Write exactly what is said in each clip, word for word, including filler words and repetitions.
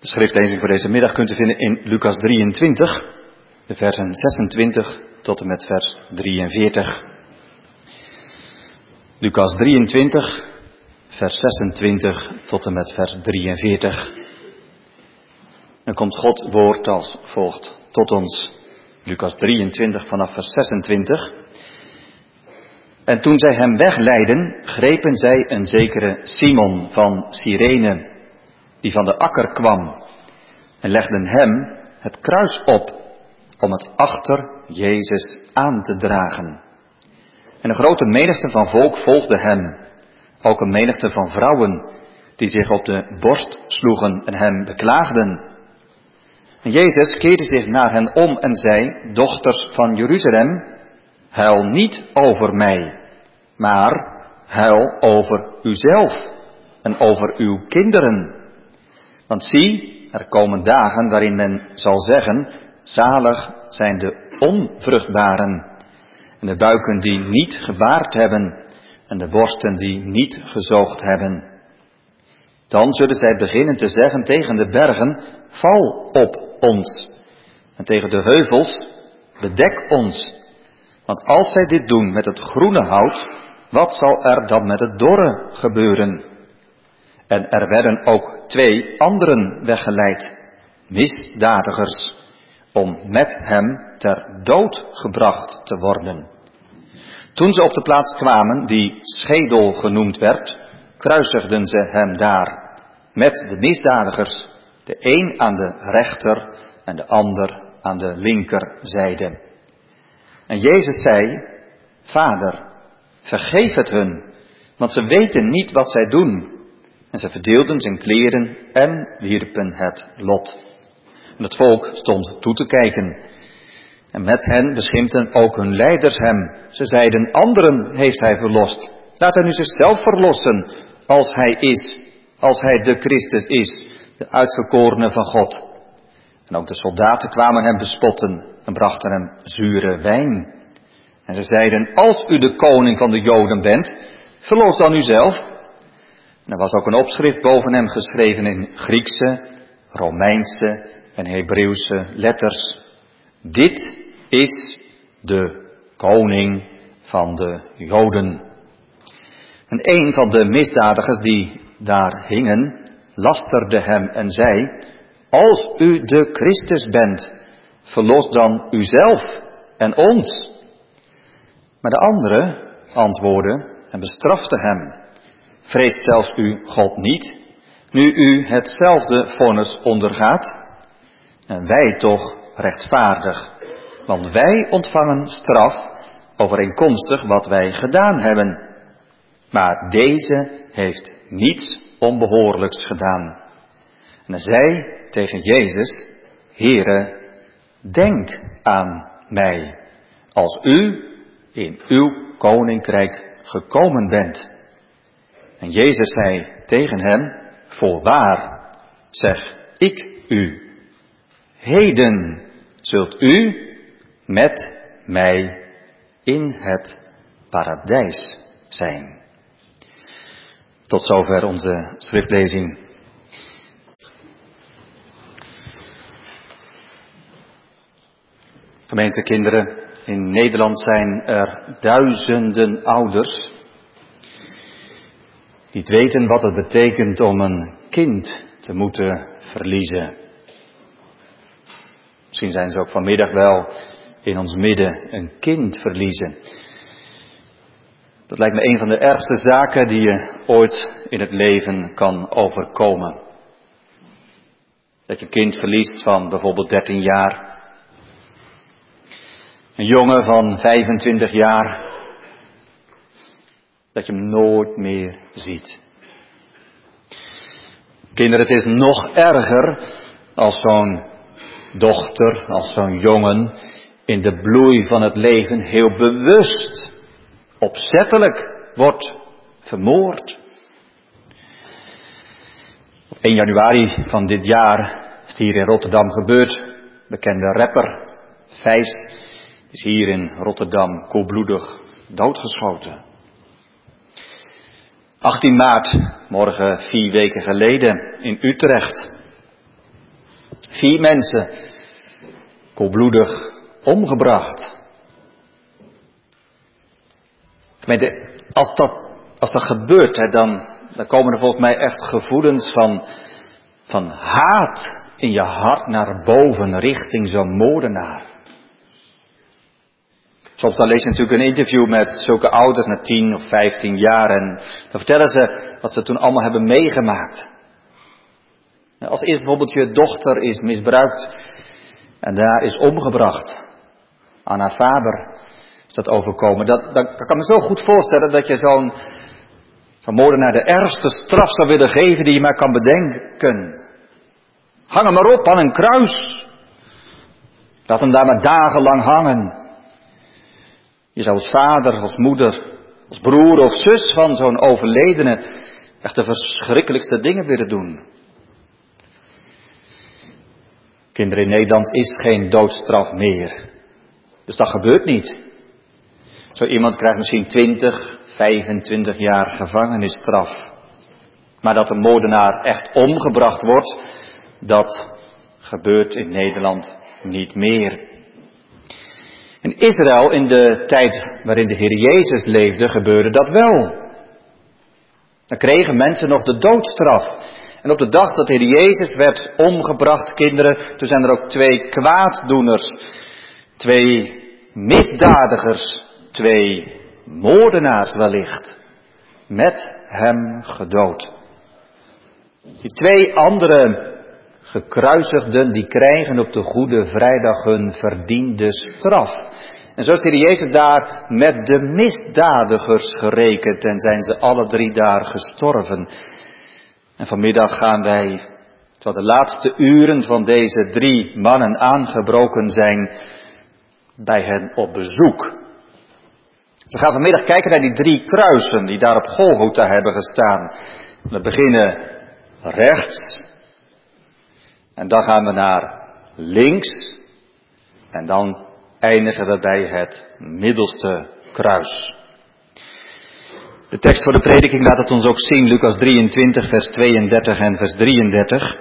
De schriftlezing voor deze middag kunt u vinden in Lucas drieëntwintig, de versen zesentwintig tot en met vers drieënveertig. Lucas drieëntwintig, vers zesentwintig tot en met vers drieënveertig. Dan komt Gods woord als volgt tot ons. Lucas drieëntwintig vanaf vers zesentwintig. En toen zij hem wegleidden, grepen zij een zekere Simon van Cyrene, die van de akker kwam, en legden hem het kruis op om het achter Jezus aan te dragen. En een grote menigte van volk volgde hem, ook een menigte van vrouwen die zich op de borst sloegen en hem beklaagden. En Jezus keerde zich naar hen om en zei: dochters van Jeruzalem, huil niet over mij, maar huil over uzelf en over uw kinderen. Want zie, er komen dagen waarin men zal zeggen: zalig zijn de onvruchtbaren, en de buiken die niet gebaard hebben, en de borsten die niet gezoogd hebben. Dan zullen zij beginnen te zeggen tegen de bergen: val op ons, en tegen de heuvels: bedek ons. Want als zij dit doen met het groene hout, wat zal er dan met het dorre gebeuren? En er werden ook twee anderen weggeleid, misdadigers, om met hem ter dood gebracht te worden. Toen ze op de plaats kwamen die Schedel genoemd werd, kruisigden ze hem daar, met de misdadigers, de een aan de rechter en de ander aan de linkerzijde. En Jezus zei: Vader, vergeef het hun, want ze weten niet wat zij doen. En ze verdeelden zijn kleren en wierpen het lot. En het volk stond toe te kijken. En met hen beschimpten ook hun leiders hem. Ze zeiden: anderen heeft hij verlost. Laat hij nu zichzelf verlossen, als hij is, als hij de Christus is, de uitverkorene van God. En ook de soldaten kwamen hem bespotten en brachten hem zure wijn. En ze zeiden: als u de koning van de Joden bent, verlos dan uzelf. En er was ook een opschrift boven hem geschreven in Griekse, Romeinse en Hebreeuwse letters: dit is de koning van de Joden. En een van de misdadigers die daar hingen, lasterde hem en zei: als u de Christus bent, verlos dan uzelf en ons. Maar de andere antwoordde en bestrafte hem: vreest zelfs u God niet, nu u hetzelfde vonnis ondergaat? En wij toch rechtvaardig, want wij ontvangen straf overeenkomstig wat wij gedaan hebben. Maar deze heeft niets onbehoorlijks gedaan. En hij zei tegen Jezus: Heere, denk aan mij, als u in uw koninkrijk gekomen bent. En Jezus zei tegen hem: voorwaar, zeg ik u, heden zult u met mij in het paradijs zijn. Tot zover onze schriftlezing. Gemeentekinderen, in Nederland zijn er duizenden ouders die niet weten wat het betekent om een kind te moeten verliezen. Misschien zijn ze ook vanmiddag wel in ons midden, een kind verliezen. Dat lijkt me een van de ergste zaken die je ooit in het leven kan overkomen. Dat je een kind verliest van bijvoorbeeld dertien jaar. Een jongen van vijfentwintig jaar. Dat je hem nooit meer ziet. Kinderen, het is nog erger als zo'n dochter, als zo'n jongen in de bloei van het leven heel bewust, opzettelijk wordt vermoord. Op één januari van dit jaar is het hier in Rotterdam gebeurd. Bekende rapper Vijs is hier in Rotterdam koelbloedig doodgeschoten. achttien maart, morgen vier weken geleden, in Utrecht. Vier mensen, koelbloedig omgebracht. Gemeente, als dat, als dat gebeurt, hè, dan, dan komen er volgens mij echt gevoelens van, van haat in je hart naar boven richting zo'n moordenaar. Soms dan lees je natuurlijk een interview met zulke ouders na tien of vijftien jaar en dan vertellen ze wat ze toen allemaal hebben meegemaakt. Als eerst bijvoorbeeld je dochter is misbruikt en daar is omgebracht. Aan haar vader is dat overkomen. Dat, dat, ik kan me zo goed voorstellen dat je zo'n, zo'n moordenaar de ergste straf zou willen geven die je maar kan bedenken. Hang hem maar op aan een kruis. Laat hem daar maar dagenlang hangen. Je zou als vader, als moeder, als broer of zus van zo'n overledene echt de verschrikkelijkste dingen willen doen. Kinderen, in Nederland is geen doodstraf meer. Dus dat gebeurt niet. Zo iemand krijgt misschien twintig, vijfentwintig jaar gevangenisstraf. Maar dat een moordenaar echt omgebracht wordt, dat gebeurt in Nederland niet meer. In Israël, in de tijd waarin de Heer Jezus leefde, gebeurde dat wel. Dan kregen mensen nog de doodstraf. En op de dag dat de Heer Jezus werd omgebracht, kinderen, toen zijn er ook twee kwaaddoeners, twee misdadigers, twee moordenaars wellicht, met hem gedood. Die twee andere gekruisigden, die krijgen op de Goede Vrijdag hun verdiende straf. En zo is de Heer Jezus daar met de misdadigers gerekend en zijn ze alle drie daar gestorven. En vanmiddag gaan wij, terwijl de laatste uren van deze drie mannen aangebroken zijn, bij hen op bezoek. We gaan vanmiddag kijken naar die drie kruisen die daar op Golgotha hebben gestaan. We beginnen rechts. En dan gaan we naar links. En dan eindigen we bij het middelste kruis. De tekst voor de prediking laat het ons ook zien. Lucas drieëntwintig, vers tweeëndertig en vers drieëndertig.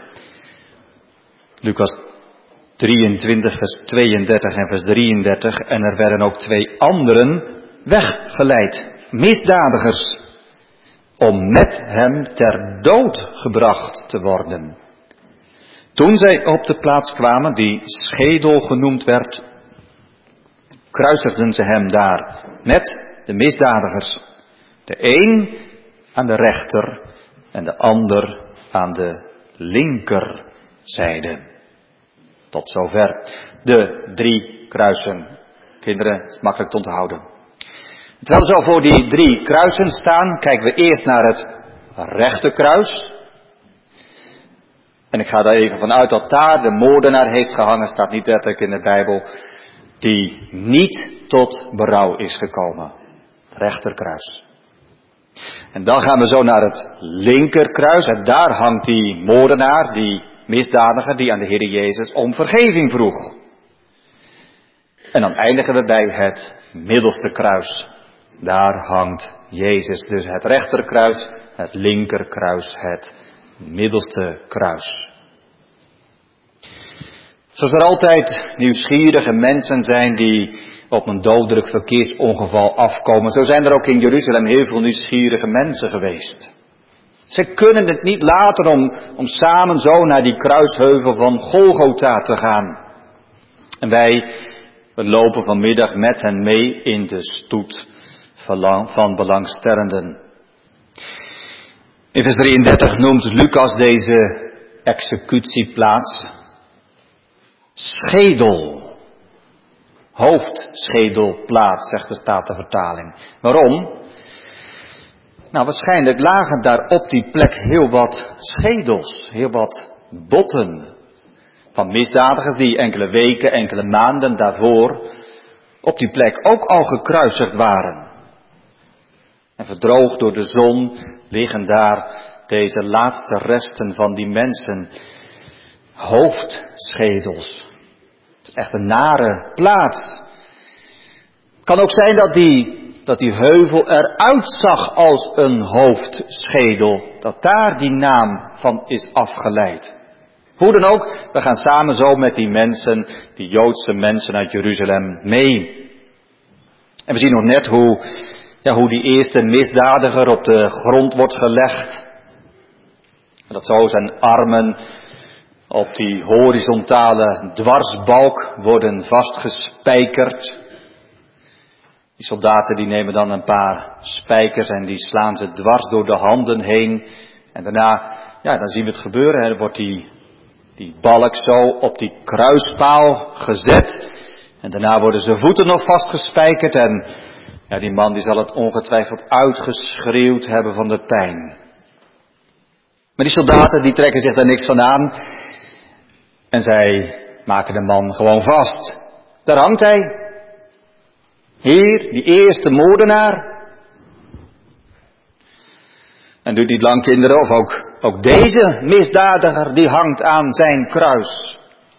Lucas drieëntwintig, vers tweeëndertig en vers drieëndertig. En er werden ook twee anderen weggeleid. Misdadigers. Om met hem ter dood gebracht te worden. Toen zij op de plaats kwamen die Schedel genoemd werd, kruisigden ze hem daar met de misdadigers. De een aan de rechter en de ander aan de linkerzijde. Tot zover de drie kruisen. Kinderen, het is makkelijk te onthouden. Terwijl we zo voor die drie kruisen staan, kijken we eerst naar het rechterkruis. En ik ga daar even vanuit dat daar de moordenaar heeft gehangen, staat niet letterlijk in de Bijbel, die niet tot berouw is gekomen. Het rechterkruis. En dan gaan we zo naar het linkerkruis en daar hangt die moordenaar, die misdadiger, die aan de Heer Jezus om vergeving vroeg. En dan eindigen we bij het middelste kruis. Daar hangt Jezus, dus het rechterkruis, het linkerkruis, het middelste kruis. Zoals er altijd nieuwsgierige mensen zijn die op een dodelijk verkeersongeval afkomen, zo zijn er ook in Jeruzalem heel veel nieuwsgierige mensen geweest. Ze kunnen het niet laten om, om samen zo naar die kruisheuvel van Golgotha te gaan. En wij we lopen vanmiddag met hen mee in de stoet van belangstellenden. In vers drieëndertig noemt Lucas deze executieplaats Schedel. Hoofdschedelplaats, zegt de Statenvertaling. Waarom? Nou, waarschijnlijk lagen daar op die plek heel wat schedels, heel wat botten van misdadigers die enkele weken, enkele maanden daarvoor op die plek ook al gekruisigd waren. En verdroogd door de zon liggen daar deze laatste resten van die mensen, hoofdschedels. Het is echt een nare plaats. Het kan ook zijn dat die, dat die heuvel eruit zag als een hoofdschedel. Dat daar die naam van is afgeleid. Hoe dan ook, we gaan samen zo met die mensen, die Joodse mensen uit Jeruzalem, mee. En we zien nog net hoe, ja, hoe die eerste misdadiger op de grond wordt gelegd. En dat zo zijn armen op die horizontale dwarsbalk worden vastgespijkerd. Die soldaten die nemen dan een paar spijkers en die slaan ze dwars door de handen heen. En daarna, ja, dan zien we het gebeuren. Er wordt die, die balk zo op die kruispaal gezet. En daarna worden zijn voeten nog vastgespijkerd. En ja, die man die zal het ongetwijfeld uitgeschreeuwd hebben van de pijn. Maar die soldaten die trekken zich daar niks van aan. En zij maken de man gewoon vast. Daar hangt hij. Hier, die eerste moordenaar. En duurt niet lang, kinderen, of ook, ook deze misdadiger die hangt aan zijn kruis.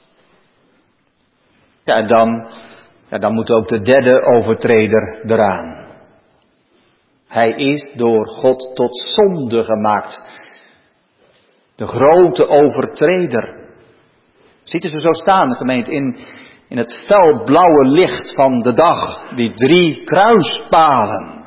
Ja, en dan, ja, dan moet ook de derde overtreder eraan. Hij is door God tot zonde gemaakt. De grote overtreder. Ziet u ze zo staan, gemeente, in, in het felblauwe licht van de dag. Die drie kruispalen.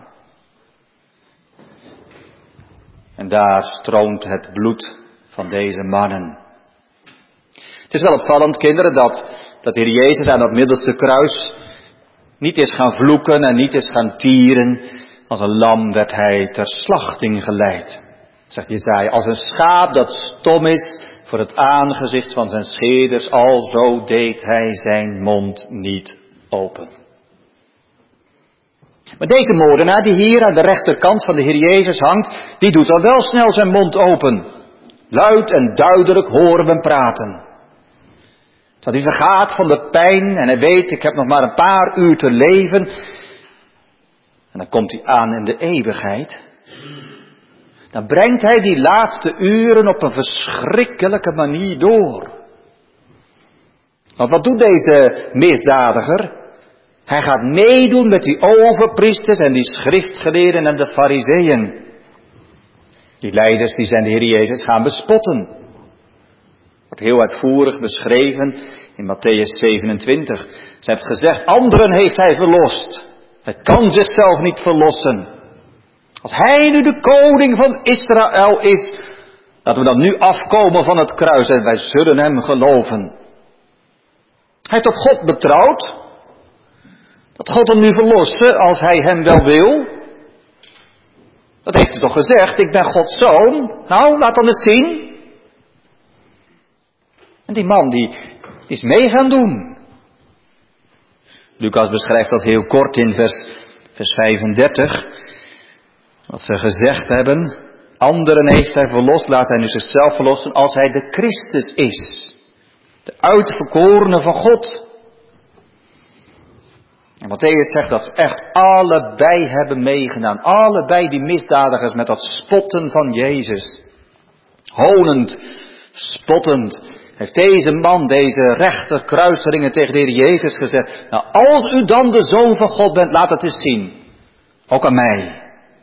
En daar stroomt het bloed van deze mannen. Het is wel opvallend, kinderen, dat, dat de Heer Jezus aan dat middelste kruis niet is gaan vloeken en niet is gaan tieren. Als een lam werd hij ter slachting geleid. Zegt Jesaja, als een schaap dat stom is voor het aangezicht van zijn scheerders, alzo deed hij zijn mond niet open. Maar deze moordenaar die hier aan de rechterkant van de Heer Jezus hangt, die doet al wel snel zijn mond open. Luid en duidelijk horen we hem praten. Dat hij vergaat van de pijn en hij weet, ik heb nog maar een paar uur te leven. En dan komt hij aan in de eeuwigheid. Dan brengt hij die laatste uren op een verschrikkelijke manier door. Want wat doet deze misdadiger? Hij gaat meedoen met die overpriesters en die schriftgeleerden en de fariseeën. Die leiders die zijn de Heer Jezus gaan bespotten. Wordt heel uitvoerig beschreven in Matthäus zevenentwintig. Ze heeft gezegd, anderen heeft hij verlost. Hij kan zichzelf niet verlossen. Als hij nu de koning van Israël is, laten we dan nu afkomen van het kruis en wij zullen hem geloven. Hij heeft op God betrouwd. Dat God hem nu verlossen als hij hem wel wil. Dat heeft hij toch gezegd, ik ben Gods zoon. Nou, laat dan eens zien. En die man die, die is mee gaan doen. Lucas beschrijft dat heel kort in vers, vers vijfendertig. Wat ze gezegd hebben. Anderen heeft hij verlost, laat hij nu zichzelf verlossen als hij de Christus is. De uitverkorene van God. En Matthäus zegt dat ze echt allebei hebben meegedaan. Allebei die misdadigers met dat spotten van Jezus. Honend, spottend. Heeft deze man, deze rechter kruiselingen tegen de Heer Jezus gezegd. Nou, als u dan de Zoon van God bent, laat het eens zien. Ook aan mij.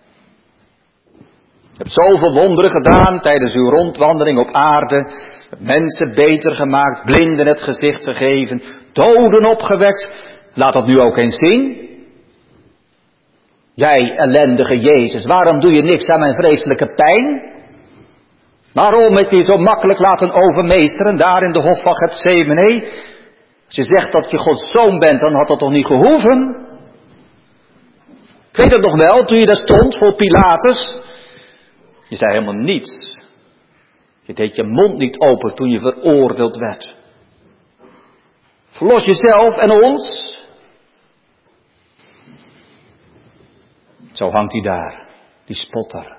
Je hebt zoveel wonderen gedaan tijdens uw rondwandeling op aarde. Je hebt mensen beter gemaakt, blinden het gezicht gegeven, doden opgewekt. Laat dat nu ook eens zien. Jij ellendige Jezus, waarom doe je niks aan mijn vreselijke pijn? Waarom heb je je zo makkelijk laten overmeesteren daar in de hof van Getsemane? Als je zegt dat je Gods zoon bent, dan had dat toch niet gehoeven? Ik weet het nog wel, toen je daar stond voor Pilatus. Je zei helemaal niets. Je deed je mond niet open toen je veroordeeld werd. Verlos jezelf en ons. Zo hangt hij daar, die spotter.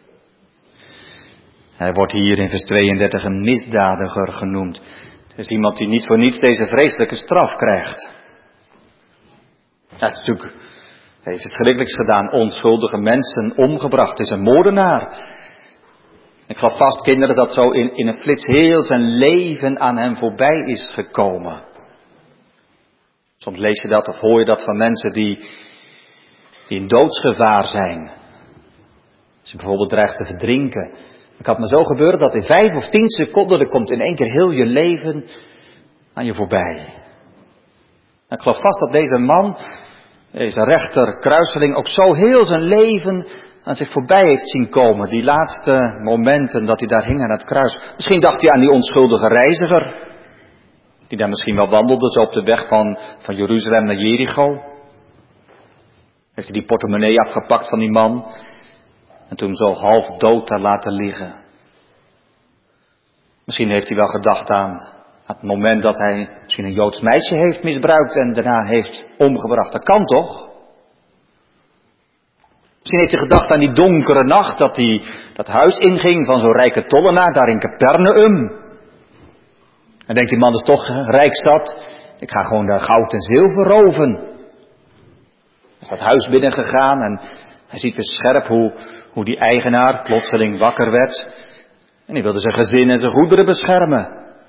Hij wordt hier in vers tweeëndertig een misdadiger genoemd. Het is iemand die niet voor niets deze vreselijke straf krijgt. Hij heeft natuurlijk, hij heeft het schrikkelijks gedaan, onschuldige mensen omgebracht. Het is een moordenaar. Ik geloof vast, kinderen, dat zo in, in een flits heel zijn leven aan hem voorbij is gekomen. Soms lees je dat of hoor je dat van mensen die, die in doodsgevaar zijn. Als je bijvoorbeeld dreigt te verdrinken, Het kan maar zo gebeuren dat in vijf of tien seconden, er komt in één keer heel je leven aan je voorbij. En ik geloof vast dat deze man, deze rechter kruiseling, ook zo heel zijn leven aan zich voorbij heeft zien komen. Die laatste momenten dat hij daar hing aan het kruis. Misschien dacht hij aan die onschuldige reiziger, die daar misschien wel wandelde, zo op de weg van, van Jeruzalem naar Jericho. Heeft hij die portemonnee afgepakt van die man en toen zo half dood daar laten liggen. Misschien heeft hij wel gedacht aan het moment dat hij misschien een Joods meisje heeft misbruikt en daarna heeft omgebracht. Dat kan toch? Misschien heeft hij gedacht aan die donkere nacht dat hij dat huis inging van zo'n rijke tollenaar daar in Capernaum. En denkt die man is toch rijk zat, ik ga gewoon daar goud en zilver roven. Hij is dat huis binnengegaan en hij ziet weer scherp hoe, hoe die eigenaar plotseling wakker werd. En hij wilde zijn gezin en zijn goederen beschermen.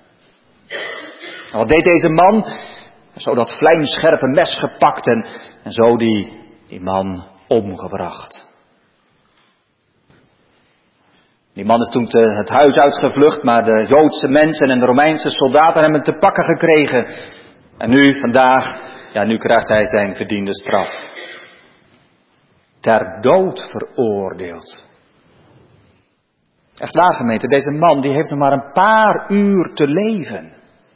En wat deed deze man? Zo dat vlijmscherpe mes gepakt en, en zo die, die man omgebracht. Die man is toen te, het huis uitgevlucht, maar de Joodse mensen en de Romeinse soldaten hebben hem te pakken gekregen. En nu, vandaag, ja, nu krijgt hij zijn verdiende straf. Ter dood veroordeeld. Echt waar, gemeente, deze man die heeft nog maar een paar uur te leven.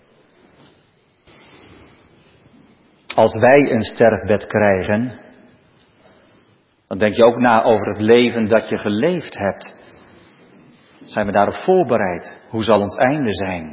Als wij een sterfbed krijgen, dan denk je ook na over het leven dat je geleefd hebt. Zijn we daarop voorbereid? Hoe zal ons einde zijn?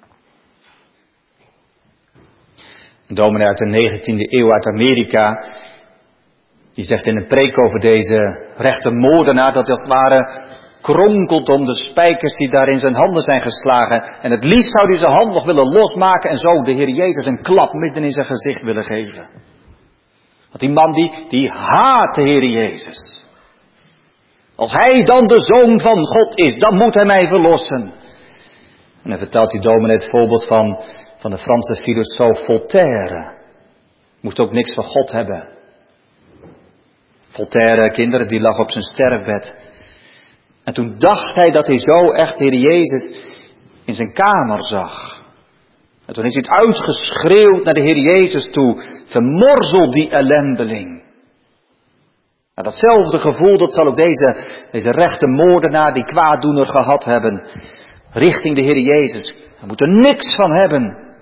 Een dominee uit de negentiende eeuw uit Amerika, die zegt in een preek over deze rechte moordenaar dat als het ware kronkelt om de spijkers die daar in zijn handen zijn geslagen. En het liefst zou hij zijn hand nog willen losmaken en zo de Heer Jezus een klap midden in zijn gezicht willen geven. Want die man die, die haat de Heer Jezus. Als hij dan de Zoon van God is, dan moet hij mij verlossen. En dan vertelt die dominee het voorbeeld van, van de Franse filosoof Voltaire. Moest ook niks van God hebben. Voltaire, kinderen, die lag op zijn sterfbed. En toen dacht hij dat hij zo echt de Heer Jezus in zijn kamer zag. En toen is hij het uitgeschreeuwd naar de Heer Jezus toe. Vermorzel die ellendeling. Nou, datzelfde gevoel, dat zal ook deze, deze rechte moordenaar, die kwaaddoener gehad hebben. Richting de Heer Jezus. Hij moet er niks van hebben.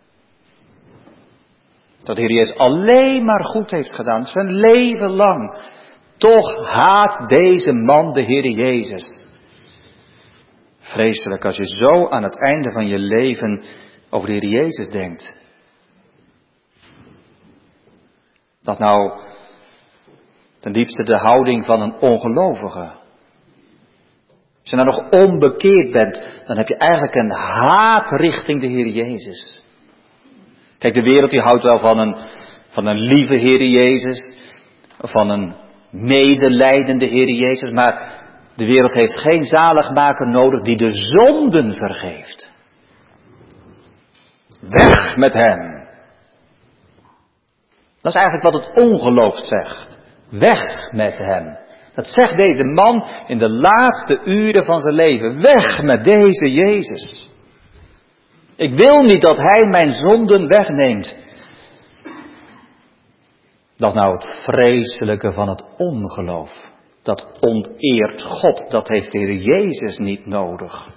Dat de Heer Jezus alleen maar goed heeft gedaan. Zijn leven lang. Toch haat deze man de Heer Jezus. Vreselijk als je zo aan het einde van je leven over de Heer Jezus denkt. Dat nou ten diepste de houding van een ongelovige. Als je nou nog onbekeerd bent, dan heb je eigenlijk een haat richting de Heer Jezus. Kijk, de wereld die houdt wel van een, van een lieve Heer Jezus, van een medelijdende Heer Jezus, maar de wereld heeft geen zaligmaker nodig die de zonden vergeeft. Weg met hem. Dat is eigenlijk wat het ongeloof zegt. Weg met hem. Dat zegt deze man in de laatste uren van zijn leven. Weg met deze Jezus. Ik wil niet dat hij mijn zonden wegneemt. Dat is nou het vreselijke van het ongeloof. Dat onteert God. Dat heeft de Heer Jezus niet nodig.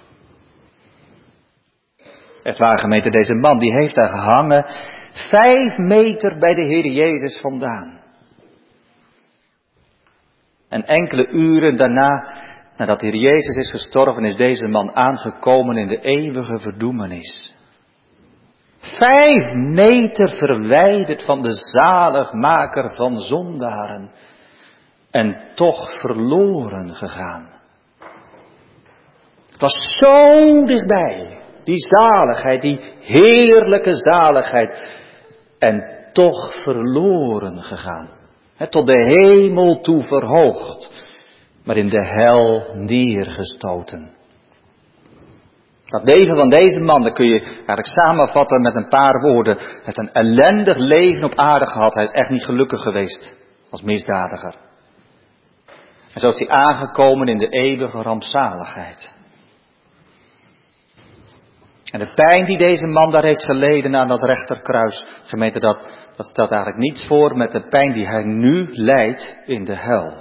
Echt waar, gemeente, deze man die heeft daar gehangen. Vijf meter bij de Heer Jezus vandaan. En enkele uren daarna, nadat de Heer Jezus is gestorven, is deze man aangekomen in de eeuwige verdoemenis. Vijf meter verwijderd van de zaligmaker van zondaren. En toch verloren gegaan. Het was zo dichtbij. Die zaligheid, die heerlijke zaligheid. En toch verloren gegaan. He, tot de hemel toe verhoogd. Maar in de hel neergestoten. Dat leven van deze man, dat kun je eigenlijk samenvatten met een paar woorden. Hij heeft een ellendig leven op aarde gehad. Hij is echt niet gelukkig geweest als misdadiger. En zo is hij aangekomen in de eeuwige rampzaligheid. En de pijn die deze man daar heeft geleden aan dat rechterkruis, gemeente, dat, dat stelt eigenlijk niets voor met de pijn die hij nu lijdt in de hel.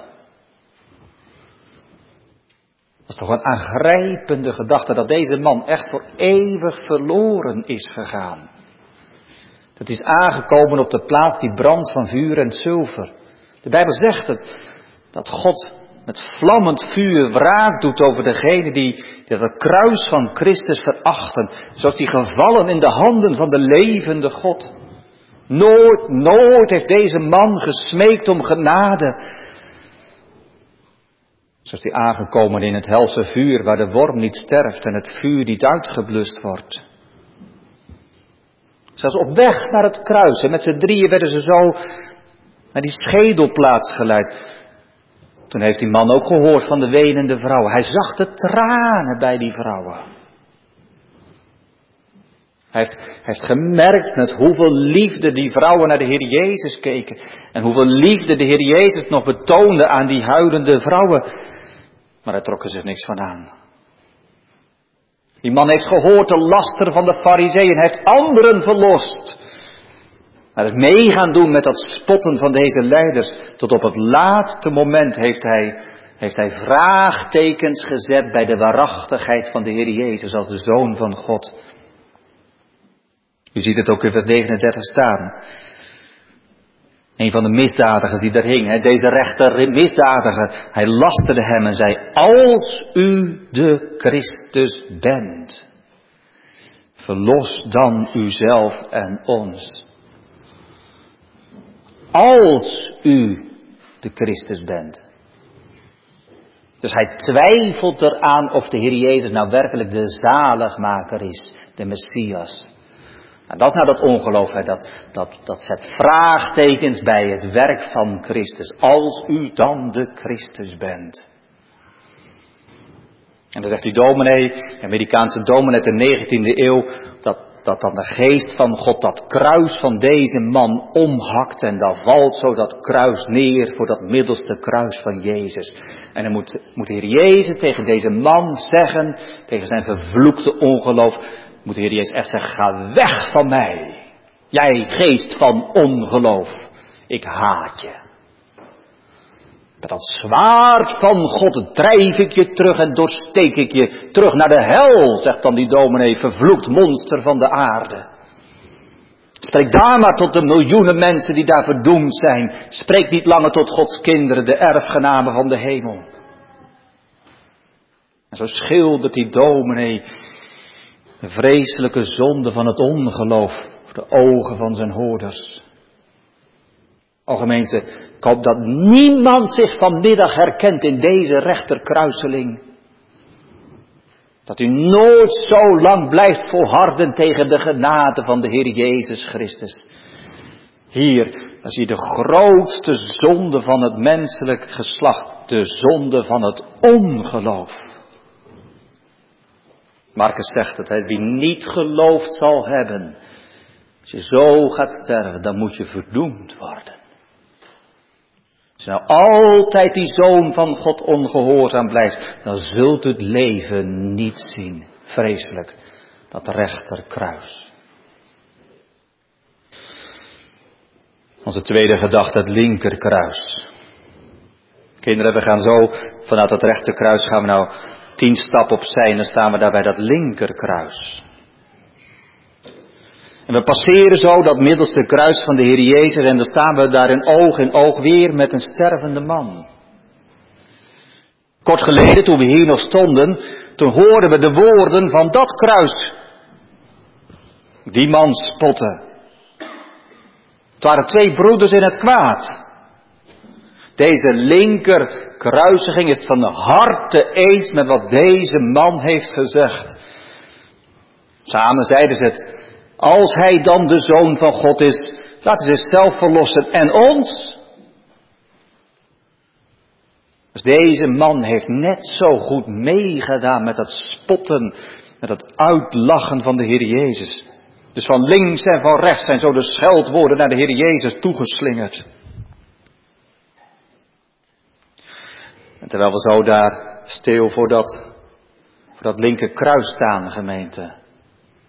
Dat is toch een aangrijpende gedachte dat deze man echt voor eeuwig verloren is gegaan. Dat is aangekomen op de plaats die brandt van vuur en zilver. De Bijbel zegt het, dat God met vlammend vuur wraak doet over degene die, die het kruis van Christus verachten. Zoals die gevallen in de handen van de levende God. Nooit, nooit heeft deze man gesmeekt om genade. Zoals die aangekomen in het helse vuur waar de worm niet sterft en het vuur niet uitgeblust wordt. Zelfs op weg naar het kruis en met z'n drieën werden ze zo naar die schedelplaats geleid. Toen heeft die man ook gehoord van de wenende vrouwen. Hij zag de tranen bij die vrouwen. Hij heeft, hij heeft gemerkt met hoeveel liefde die vrouwen naar de Heer Jezus keken. En hoeveel liefde de Heer Jezus nog betoonde aan die huilende vrouwen. Maar daar trokken zich niks van aan. Die man heeft gehoord de laster van de Farizeeën. Hij heeft anderen verlost. Hij is mee gaan doen met dat spotten van deze leiders. Tot op het laatste moment heeft hij, heeft hij vraagtekens gezet bij de waarachtigheid van de Heer Jezus als de Zoon van God. U ziet het ook in vers negenendertig staan. Een van de misdadigers die daar hing, hè, deze rechter misdadiger, hij lasterde hem en zei, als u de Christus bent, verlos dan uzelf en ons. Als u de Christus bent. Dus hij twijfelt eraan of de Heer Jezus nou werkelijk de zaligmaker is, de Messias. En dat is nou dat ongeloof, hè, dat, dat, dat zet vraagtekens bij het werk van Christus. Als u dan de Christus bent. En dan zegt die dominee, de Amerikaanse dominee uit de negentiende eeuw, dat, dat dan de geest van God dat kruis van deze man omhakt. En dan valt zo dat kruis neer voor dat middelste kruis van Jezus. En dan moet, moet de Heer Jezus tegen deze man zeggen, tegen zijn vervloekte ongeloof, moet de Heer Jezus echt zeggen, ga weg van mij. Jij geest van ongeloof. Ik haat je. Met dat zwaard van God drijf ik je terug en doorsteek ik je terug naar de hel, zegt dan die dominee, vervloekt monster van de aarde. Spreek daar maar tot de miljoenen mensen die daar verdoemd zijn. Spreek niet langer tot Gods kinderen, de erfgenamen van de hemel. En zo schildert die dominee de vreselijke zonde van het ongeloof voor de ogen van zijn hoorders. O gemeente, ik hoop dat niemand zich vanmiddag herkent in deze rechterkruiseling. Dat u nooit zo lang blijft volharden tegen de genade van de Heer Jezus Christus. Hier, dan zie je de grootste zonde van het menselijk geslacht, de zonde van het ongeloof. Marcus zegt het, hè, wie niet geloofd zal hebben, als je zo gaat sterven, dan moet je verdoemd worden. Als je nou altijd die Zoon van God ongehoorzaam blijft, dan zult u het leven niet zien. Vreselijk, dat rechterkruis. Onze tweede gedachte, het linkerkruis. Kinderen, we gaan zo vanuit het rechterkruis gaan we nou tien stappen opzij en dan staan we daar bij dat linkerkruis. En we passeren zo dat middelste kruis van de Heer Jezus en dan staan we daar in oog in oog weer met een stervende man. Kort geleden, toen we hier nog stonden, toen hoorden we de woorden van dat kruis. Die man spotte. Het waren twee broeders in het kwaad. Deze linker kruisiging is van harte eens met wat deze man heeft gezegd. Samen zeiden ze het. Als hij dan de Zoon van God is, laten ze zichzelf verlossen en ons. Dus deze man heeft net zo goed meegedaan met dat spotten, met dat uitlachen van de Heer Jezus. Dus van links en van rechts zijn zo de scheldwoorden naar de Heer Jezus toegeslingerd. En terwijl we zo daar stil voor dat, voor dat linker kruis staan, gemeente.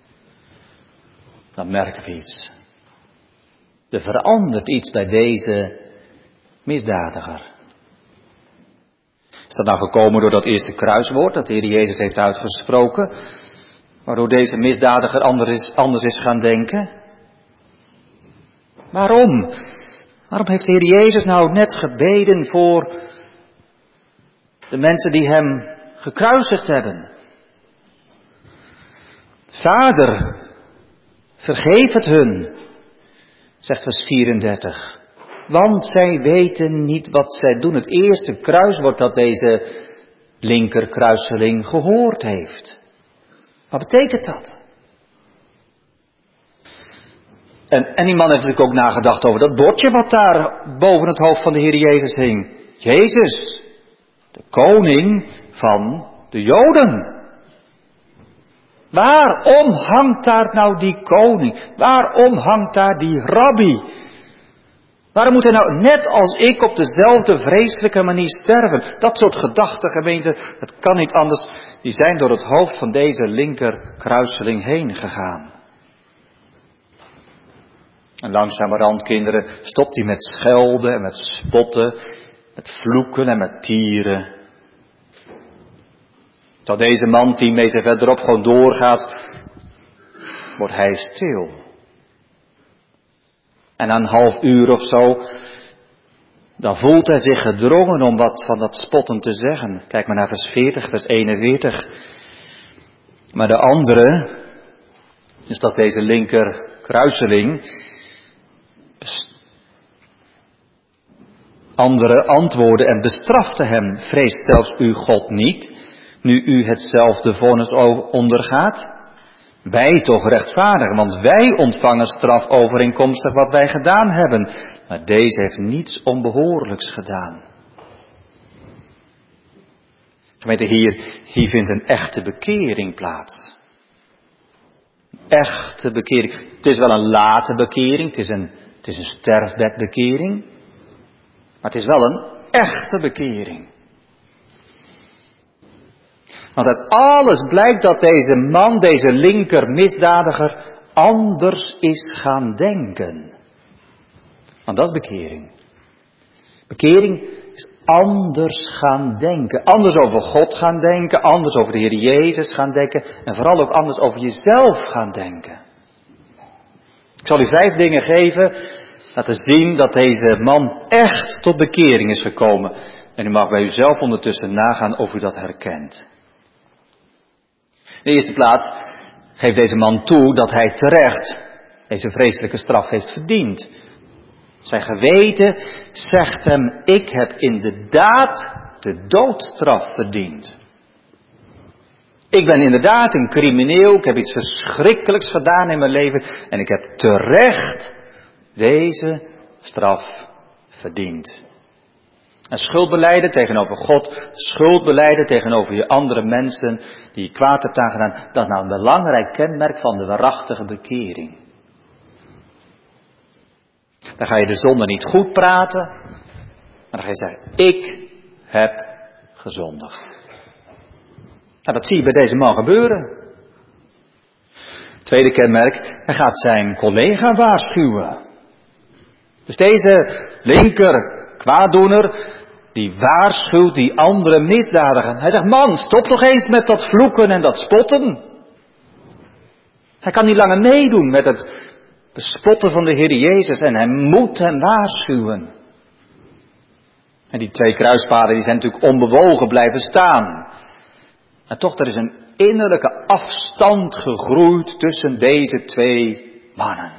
dan merken we iets. Er verandert iets bij deze misdadiger. Is dat nou gekomen door dat eerste kruiswoord dat de Heer Jezus heeft uitgesproken, waardoor deze misdadiger anders is, anders is gaan denken? Waarom? Waarom heeft de Heer Jezus nou net gebeden voor de mensen die hem gekruisigd hebben? Vader, vergeef het hun, zegt vers vierendertig. Want zij weten niet wat zij doen. Het eerste kruiswoord dat deze linkerkruiseling gehoord heeft. Wat betekent dat? En, en die man heeft natuurlijk ook nagedacht over dat bordje wat daar boven het hoofd van de Heer Jezus hing. Jezus, de koning van de Joden. Waarom hangt daar nou die koning? Waarom hangt daar die rabbi? Waarom moet hij nou net als ik op dezelfde vreselijke manier sterven? Dat soort gedachten, gemeente, het kan niet anders. Die zijn door het hoofd van deze linker kruiseling heen gegaan. En langzamerhand, kinderen, stopt hij met schelden en met spotten, met vloeken en met tieren. Tot deze man tien meter verderop gewoon doorgaat, wordt hij stil. En na een half uur of zo, dan voelt hij zich gedrongen om wat van dat spotten te zeggen. Kijk maar naar vers veertig, vers eenenveertig. Maar de andere, dus dat deze linker kruiseling, andere antwoorden en bestrafte hem. Vreest zelfs uw God niet, nu u hetzelfde vonnis ondergaat? Wij toch rechtvaardig, want wij ontvangen straf overeenkomstig wat wij gedaan hebben. Maar deze heeft niets onbehoorlijks gedaan. Gemeente, hier, hier vindt een echte bekering plaats. Echte bekering. Het is wel een late bekering, het is een, het is een sterfbedbekering. Maar het is wel een echte bekering. Want uit alles blijkt dat deze man, deze linker misdadiger, anders is gaan denken. Want dat is bekering. Bekering is anders gaan denken. Anders over God gaan denken, anders over de Heer Jezus gaan denken en vooral ook anders over jezelf gaan denken. Ik zal u vijf dingen geven, laten zien dat deze man echt tot bekering is gekomen. En u mag bij uzelf ondertussen nagaan of u dat herkent. In de eerste plaats geeft deze man toe dat hij terecht deze vreselijke straf heeft verdiend. Zijn geweten zegt hem, ik heb inderdaad de doodstraf verdiend. Ik ben inderdaad een crimineel, ik heb iets verschrikkelijks gedaan in mijn leven en ik heb terecht deze straf verdiend. En schuldbelijden tegenover God, schuldbelijden tegenover je andere mensen die je kwaad hebt aangedaan, dat is nou een belangrijk kenmerk van de waarachtige bekering. Dan ga je de zonde niet goed praten, maar dan ga je zeggen, ik heb gezondigd. Nou, dat zie je bij deze man gebeuren. Tweede kenmerk, hij gaat zijn collega waarschuwen. Dus deze linker kwaaddoener, die waarschuwt die andere misdadiger. Hij zegt, man, stop toch eens met dat vloeken en dat spotten. Hij kan niet langer meedoen met het bespotten van de Heer Jezus en hij moet hem waarschuwen. En die twee kruispaden die zijn natuurlijk onbewogen blijven staan. En toch, er is een innerlijke afstand gegroeid tussen deze twee mannen.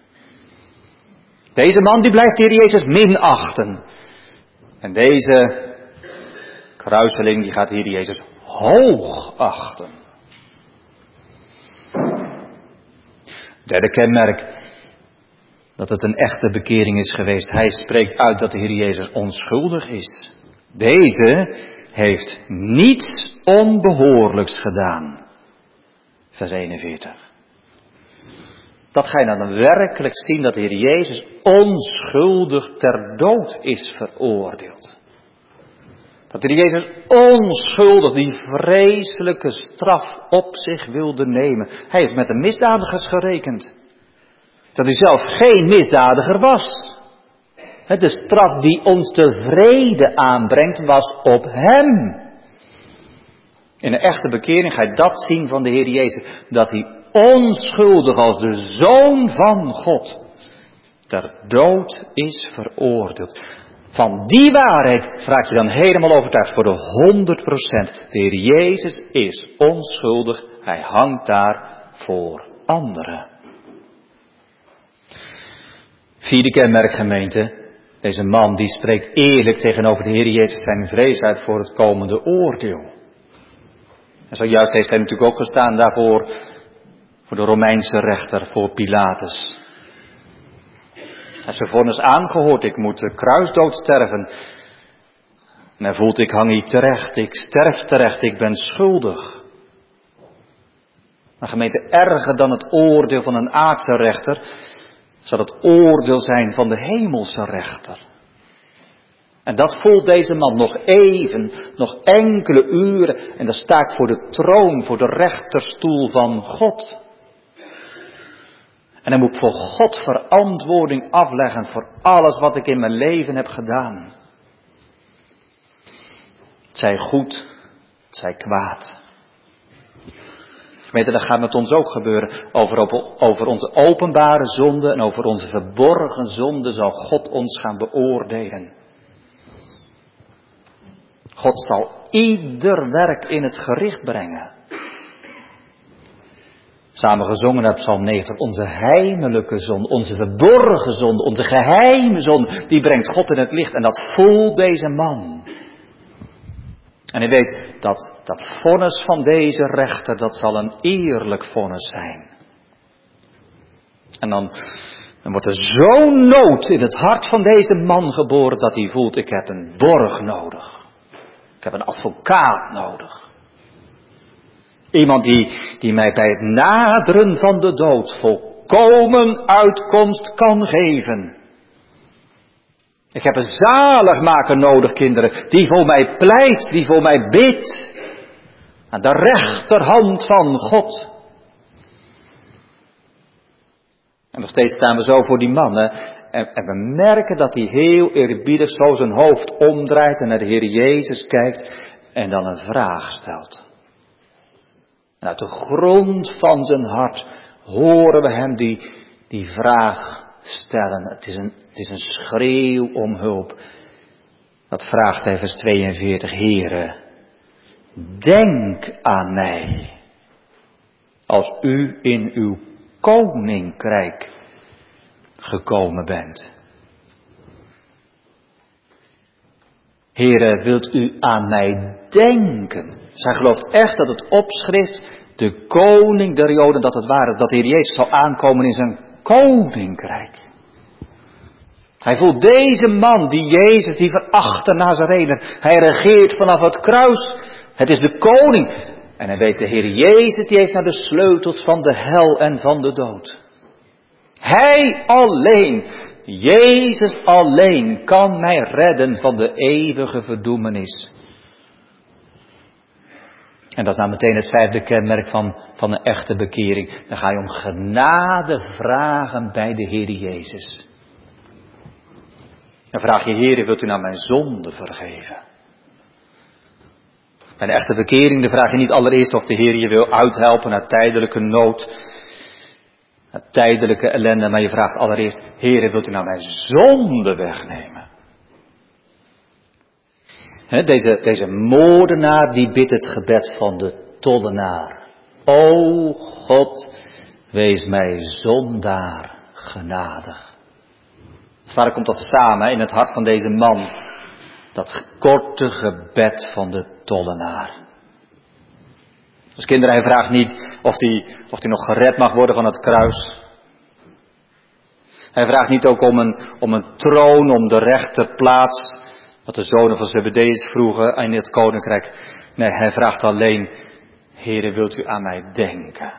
Deze man die blijft de Heer Jezus minachten. En deze kruiseling die gaat de Heer Jezus hoog achten. Derde kenmerk, dat het een echte bekering is geweest. Hij spreekt uit dat de Heer Jezus onschuldig is. Deze heeft niets onbehoorlijks gedaan. Vers eenenveertig. Dat ga je dan werkelijk zien dat de Heer Jezus onschuldig ter dood is veroordeeld. Dat de Heer Jezus onschuldig die vreselijke straf op zich wilde nemen. Hij is met de misdadigers gerekend. Dat hij zelf geen misdadiger was. De straf die ons de vrede aanbrengt was op hem. In een echte bekering ga je dat zien van de Heer Jezus. Dat hij onschuldig als de Zoon van God ter dood is veroordeeld. Van die waarheid raak je dan helemaal overtuigd voor de honderd procent. De Heer Jezus is onschuldig. Hij hangt daar voor anderen. Vierde kenmerk, gemeente. Deze man die spreekt eerlijk tegenover de Heer Jezus zijn vrees uit voor het komende oordeel. En zojuist heeft hij natuurlijk ook gestaan daarvoor, voor de Romeinse rechter, voor Pilatus. Hij heeft zijn vonnis aangehoord, ik moet de kruisdood sterven. En hij voelt, ik hang hier terecht, ik sterf terecht, ik ben schuldig. Maar gemeente, erger dan het oordeel van een aardse rechter, zal het oordeel zijn van de hemelse rechter. En dat voelt deze man nog even, nog enkele uren. En dan sta ik voor de troon, voor de rechterstoel van God. En dan moet ik voor God verantwoording afleggen voor alles wat ik in mijn leven heb gedaan. Het zij goed, het zij kwaad. Weet je, dat gaat met ons ook gebeuren. Over, over onze openbare zonde en over onze verborgen zonde zal God ons gaan beoordelen. God zal ieder werk in het gericht brengen. Samen gezongen uit Psalm negentig. Onze heimelijke zonde, onze verborgen zonde, onze geheime zonde, die brengt God in het licht. En dat voelt deze man. En hij weet dat dat vonnis van deze rechter, dat zal een eerlijk vonnis zijn. En dan, dan wordt er zo'n nood in het hart van deze man geboren dat hij voelt, ik heb een borg nodig. Ik heb een advocaat nodig. Iemand die, die mij bij het naderen van de dood volkomen uitkomst kan geven. Ik heb een zaligmaker nodig, kinderen, die voor mij pleit, die voor mij bidt. Aan de rechterhand van God. En nog steeds staan we zo voor die mannen. En, en we merken dat hij heel eerbiedig zo zijn hoofd omdraait en naar de Heer Jezus kijkt. En dan een vraag stelt. En uit de grond van zijn hart horen we hem die, die vraag stellen. Het is, een, het is een schreeuw om hulp. Dat vraagt hij vers tweeënveertig. Heere, denk aan mij. Als u in uw koninkrijk gekomen bent. Heere, wilt u aan mij denken? Zij gelooft echt dat het opschrift, de koning der Joden, dat het waar is, dat de Heer Jezus zal aankomen in zijn koninkrijk. Hij voelt deze man, die Jezus, die verachte Nazarener. Hij regeert vanaf het kruis. Het is de koning. En hij weet, de Heer Jezus, die heeft naar de sleutels van de hel en van de dood. Hij alleen, Jezus alleen, kan mij redden van de eeuwige verdoemenis. En dat is nou meteen het vijfde kenmerk van, van een echte bekering. Dan ga je om genade vragen bij de Heer Jezus. Dan vraag je, Heer, wilt u nou mijn zonde vergeven? Bij een echte bekering, dan vraag je niet allereerst of de Heer je wil uithelpen uit tijdelijke nood, uit tijdelijke ellende, maar je vraagt allereerst, Heer, wilt u nou mijn zonde wegnemen? He, deze, deze moordenaar, die bidt het gebed van de tollenaar. O God, wees mij zondaar genadig. Daar komt dat samen in het hart van deze man. Dat korte gebed van de tollenaar. Als kinderen, hij vraagt niet of hij, of hij nog gered mag worden van het kruis. Hij vraagt niet ook om een, om een troon, om de rechterplaats. Wat de zonen van Zebedeus vroegen in het koninkrijk. Nee, hij vraagt alleen, Heere, wilt u aan mij denken?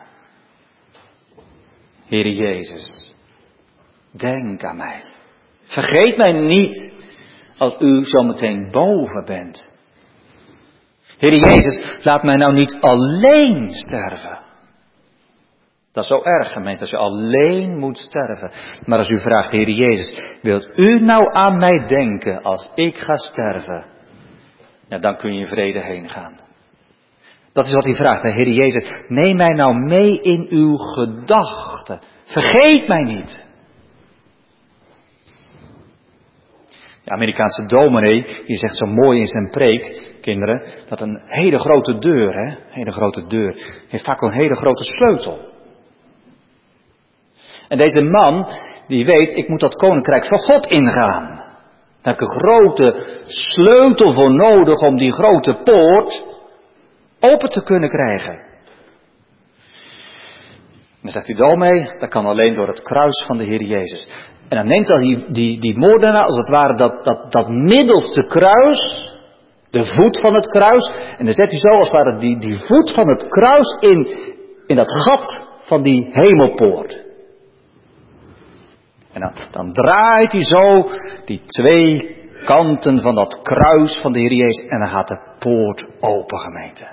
Heere Jezus, denk aan mij. Vergeet mij niet als u zo meteen boven bent. Heere Jezus, laat mij nou niet alleen sterven. Dat is zo erg, gemeente, als je alleen moet sterven. Maar als u vraagt, Heer Jezus, wilt u nou aan mij denken als ik ga sterven? Ja, dan kun je in vrede heen gaan. Dat is wat hij vraagt, hè? Heer Jezus, neem mij nou mee in uw gedachten. Vergeet mij niet. De Amerikaanse dominee, die zegt zo mooi in zijn preek, kinderen, dat een hele grote deur, hè, een hele grote deur, heeft vaak een hele grote sleutel. En deze man, die weet, ik moet dat koninkrijk van God ingaan. Daar heb ik een grote sleutel voor nodig om die grote poort open te kunnen krijgen. En dan zegt hij dominee, dat kan alleen door het kruis van de Heer Jezus. En dan neemt hij die, die, die moordenaar, als het ware, dat, dat, dat middelste kruis, de voet van het kruis, en dan zet hij zo als het ware die, die voet van het kruis in, in dat gat van die hemelpoort. En dan, dan draait hij zo die twee kanten van dat kruis van de Heer Jezus en dan gaat de poort open, gemeente.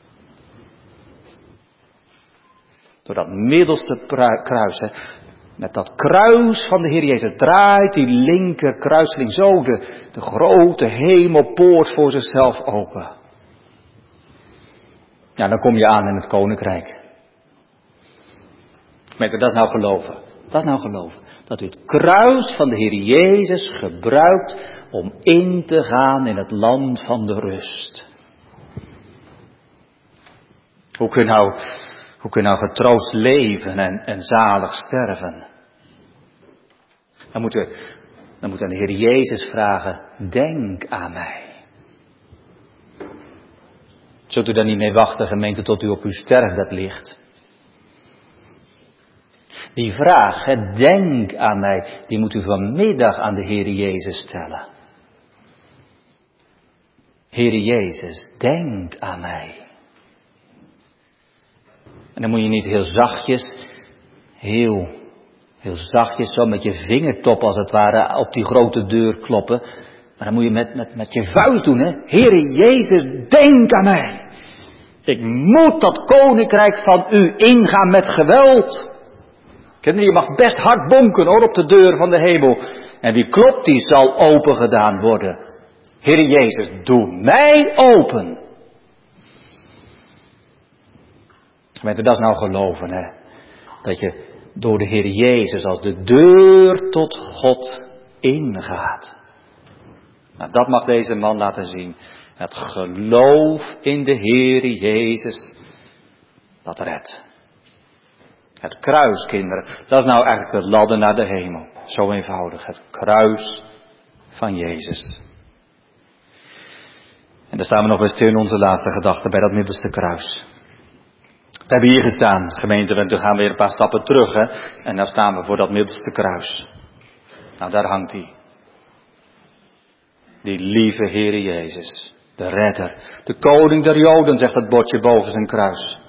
Door dat middelste kruis, hè, met dat kruis van de Heer Jezus draait die linker kruisling zo de, de grote hemelpoort voor zichzelf open. Ja, dan kom je aan in het koninkrijk. Gemeente, dat is nou geloven. Dat is nou geloven. Dat u het kruis van de Heer Jezus gebruikt om in te gaan in het land van de rust. Hoe kun je nou, hoe kun je nou getroost leven en, en zalig sterven? Dan moeten we, dan moeten we aan de Heer Jezus vragen, denk aan mij. Zult u daar niet mee wachten, gemeente, tot u op uw sterfbed ligt? Die vraag, hè, denk aan mij, die moet u vanmiddag aan de Heer Jezus stellen. Heer Jezus, denk aan mij. En dan moet je niet heel zachtjes, heel, heel zachtjes zo met je vingertop als het ware op die grote deur kloppen. Maar dan moet je met, met, met je vuist doen, hè. Heer Jezus, denk aan mij. Ik moet dat koninkrijk van u ingaan met geweld. Je mag best hard bonken hoor op de deur van de hemel. En wie klopt, die zal open gedaan worden. Heer Jezus, doe mij open. Gemeente, dat is nou geloven, hè. Dat je door de Heer Jezus als de deur tot God ingaat. Nou, dat mag deze man laten zien. Het geloof in de Heer Jezus, dat redt. Het kruis, kinderen, dat is nou eigenlijk de ladder naar de hemel. Zo eenvoudig, het kruis van Jezus. En daar staan we nog bij stil in onze laatste gedachte, bij dat middelste kruis. We hebben hier gestaan, gemeente, en dan gaan we weer een paar stappen terug, hè. En dan staan we voor dat middelste kruis. Nou, daar hangt hij. Die lieve Heere Jezus, de redder, de koning der Joden, zegt het bordje boven zijn kruis.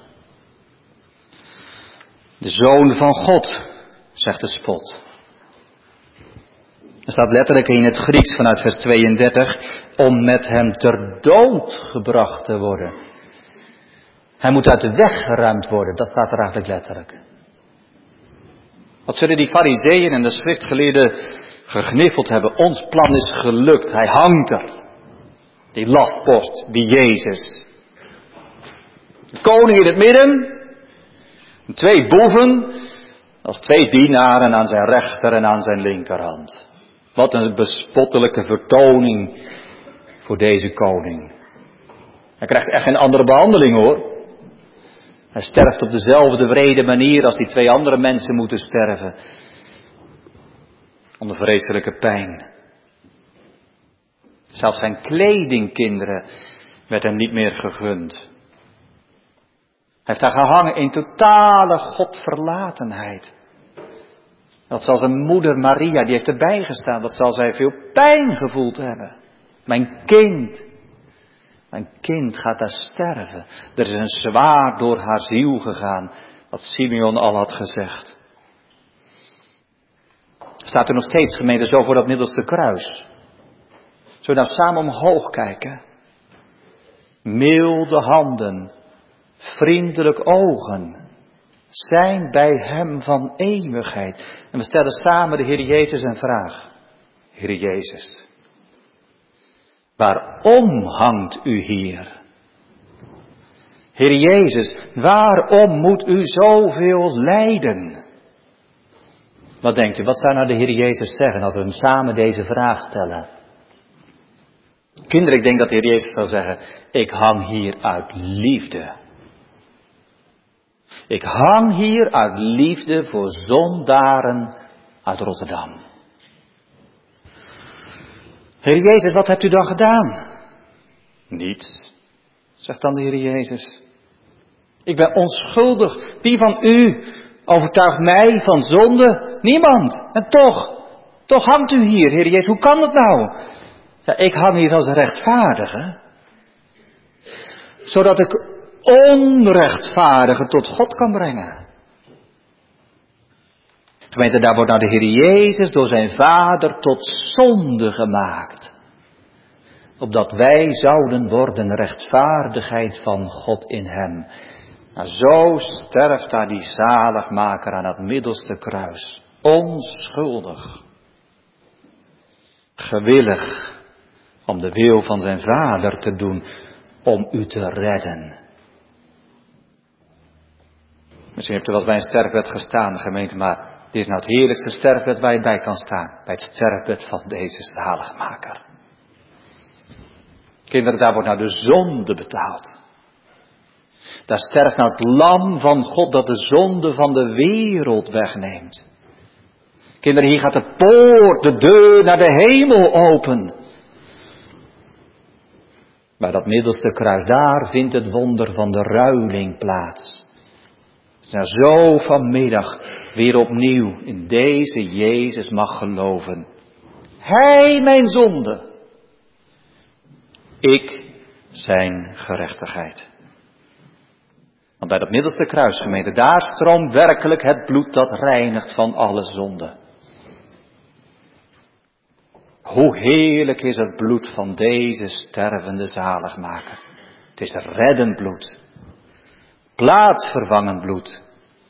De Zoon van God, zegt de spot. Er staat letterlijk in het Grieks vanuit vers tweeëndertig, om met hem ter dood gebracht te worden. Hij moet uit de weg geruimd worden, dat staat er eigenlijk letterlijk. Wat zullen die farizeeën en de schriftgeleerden gegniffeld hebben? Ons plan is gelukt, hij hangt er. Die lastpost, die Jezus. De koning in het midden. Twee boeven, als twee dienaren aan zijn rechter en aan zijn linkerhand. Wat een bespottelijke vertoning voor deze koning. Hij krijgt echt geen andere behandeling hoor. Hij sterft op dezelfde wrede manier als die twee andere mensen moeten sterven. Onder vreselijke pijn. Zelfs zijn kleding, kinderen, werd hem niet meer gegund. Hij heeft daar gehangen in totale godverlatenheid. Dat zal zijn moeder Maria, die heeft erbij gestaan, dat zal zij veel pijn gevoeld hebben. Mijn kind, mijn kind gaat daar sterven. Er is een zwaard door haar ziel gegaan, wat Simeon al had gezegd. Staat er nog steeds, gemeente, zo voor dat middelste kruis. Zullen we nou samen omhoog kijken? Milde handen, vriendelijk ogen, zijn bij hem van eeuwigheid. En we stellen samen de Heer Jezus een vraag. Heer Jezus, waarom hangt u hier? Heer Jezus, waarom moet u zoveel lijden? Wat denkt u, wat zou nou de Heer Jezus zeggen als we hem samen deze vraag stellen? Kinderen, ik denk dat de Heer Jezus zal zeggen, ik hang hier uit liefde. Ik hang hier uit liefde voor zondaren uit Rotterdam. Heer Jezus, wat hebt u dan gedaan? Niets, zegt dan de Heer Jezus. Ik ben onschuldig. Wie van u overtuigt mij van zonde? Niemand. En toch, toch hangt u hier, Heer Jezus. Hoe kan dat nou? Ja, ik hang hier als rechtvaardige. Zodat ik onrechtvaardige tot God kan brengen. Gemeente, daar wordt nou de Heer Jezus door zijn Vader tot zonde gemaakt. Opdat wij zouden worden rechtvaardigheid van God in hem. Nou, zo sterft daar die zaligmaker aan het middelste kruis. Onschuldig. Gewillig om de wil van zijn Vader te doen. Om u te redden. Misschien hebt u wel eens bij een sterfbed gestaan, gemeente, maar dit is nou het heerlijkste sterfbed waar je bij kan staan. Bij het sterfbed van deze zaligmaker. Kinderen, daar wordt nou de zonde betaald. Daar sterft nou het lam van God dat de zonde van de wereld wegneemt. Kinderen, hier gaat de poort, de deur naar de hemel open. Bij dat middelste kruis, daar vindt het wonder van de ruiling plaats. Nou, zo vanmiddag weer opnieuw in deze Jezus mag geloven. Hij mijn zonde. Ik zijn gerechtigheid. Want bij dat middelste kruis, gemeente, daar stroomt werkelijk het bloed dat reinigt van alle zonde. Hoe heerlijk is het bloed van deze stervende zaligmaker. Het is reddend bloed. Plaatsvervangend bloed.